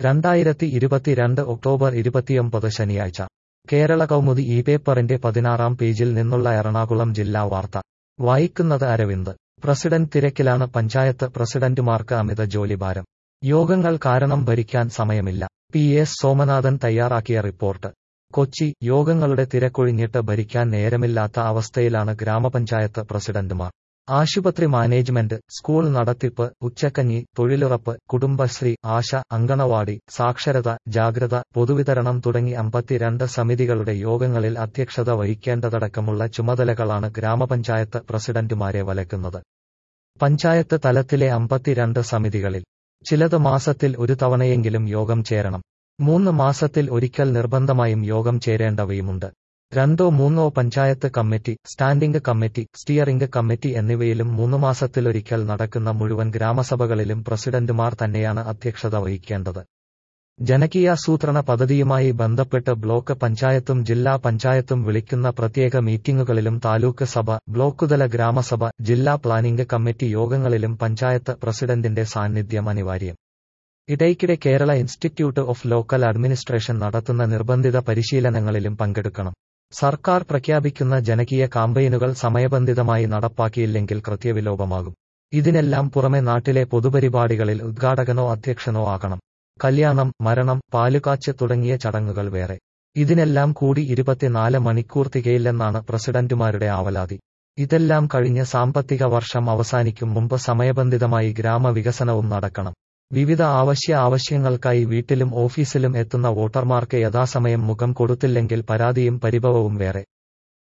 2022 October 29 ശനിയാഴ്ച കേരള കൗമുദി ഈ പേപ്പറിന്റെ 16-ാം പേജിൽ നിന്നുള്ള എറണാകുളം ജില്ലാ വാർത്ത വായിക്കുന്നത് അരവിന്ദ്. പ്രസിഡന്റ് തിരക്കിലാണ് പഞ്ചായത്ത് പ്രസിഡന്റുമാർക്ക് അമിത ജോലിഭാരം. യോഗങ്ങൾ കാരണം ഭരിക്കാൻ സമയമില്ല. PS സോമനാഥൻ തയ്യാറാക്കിയ റിപ്പോർട്ട്. കൊച്ചി. യോഗങ്ങളുടെ തിരക്കൊഴിഞ്ഞിട്ട് ഭരിക്കാൻ നേരമില്ലാത്ത അവസ്ഥയിലാണ് ഗ്രാമപഞ്ചായത്ത് പ്രസിഡന്റുമാർ. ആശുപത്രി മാനേജ്മെന്റ്, സ്കൂൾ നടത്തിപ്പ്, ഉച്ചക്കഞ്ഞി, തൊഴിലുറപ്പ്, കുടുംബശ്രീ, ആശ, അങ്കണവാടി, സാക്ഷരത, ജാഗ്രത, പൊതുവിതരണം തുടങ്ങി 52 സമിതികളുടെ യോഗങ്ങളിൽ അധ്യക്ഷത വഹിക്കേണ്ടതടക്കമുള്ള ചുമതലകളാണ് ഗ്രാമപഞ്ചായത്ത് പ്രസിഡന്റുമാരെ വലക്കുന്നത്. പഞ്ചായത്ത് തലത്തിലെ 52 സമിതികളിൽ ചിലത് മാസത്തിൽ ഒരു തവണയെങ്കിലും യോഗം ചേരണം. 3 മാസത്തിൽ ഒരിക്കൽ നിർബന്ധമായും യോഗം ചേരേണ്ടവയുമുണ്ട്. 2-3 panchayat committee, standing committee, steering committee എന്നിവയിലും 3 മാസത്തിലൊരിക്കൽ നടക്കുന്ന മുഴുവൻ ഗ്രാമസഭകളിലും പ്രസിഡന്റുമാർ തന്നെയാണ് അധ്യക്ഷത വഹിക്കേണ്ടത്. ജനകീയാസൂത്രണ പദ്ധതിയുമായി ബന്ധപ്പെട്ട് ബ്ലോക്ക് പഞ്ചായത്തും ജില്ലാ പഞ്ചായത്തും വിളിക്കുന്ന പ്രത്യേക മീറ്റിംഗുകളിലും താലൂക്ക് സഭ, ബ്ലോക്കുതല ഗ്രാമസഭ, ജില്ലാ പ്ലാനിംഗ് കമ്മിറ്റി യോഗങ്ങളിലും പഞ്ചായത്ത് പ്രസിഡന്റിന്റെ സാന്നിധ്യം അനിവാര്യം. ഇടയ്ക്കിടെ Kerala Institute of Local Administration നടത്തുന്ന നിർബന്ധിത പരിശീലനങ്ങളിലും പങ്കെടുക്കണം. സർക്കാർ പ്രഖ്യാപിക്കുന്ന ജനകീയ കാമ്പയിനുകൾ സമയബന്ധിതമായി നടപ്പാക്കിയില്ലെങ്കിൽ കൃത്യവിലോപമാകും. ഇതിനെല്ലാം പുറമെ നാട്ടിലെ പൊതുപരിപാടികളിൽ ഉദ്ഘാടകനോ അധ്യക്ഷനോ ആകണം. കല്യാണം, മരണം, പാലുകാച്ച് തുടങ്ങിയ ചടങ്ങുകൾ വേറെ. ഇതിനെല്ലാം കൂടി 24 മണിക്കൂർ തികയില്ലെന്നാണ് പ്രസിഡന്റുമാരുടെ ആവലാതി. ഇതെല്ലാം കഴിഞ്ഞ് സാമ്പത്തിക വർഷം അവസാനിക്കും മുമ്പ് സമയബന്ധിതമായി ഗ്രാമവികസനവും നടക്കണം. വിവിധ ആവശ്യങ്ങൾക്കായി വീട്ടിലും ഓഫീസിലും എത്തുന്ന വോട്ടർമാർക്ക് യഥാസമയം മുഖം കൊടുത്തില്ലെങ്കിൽ പരാതിയും പരിഭവവും വേറെ.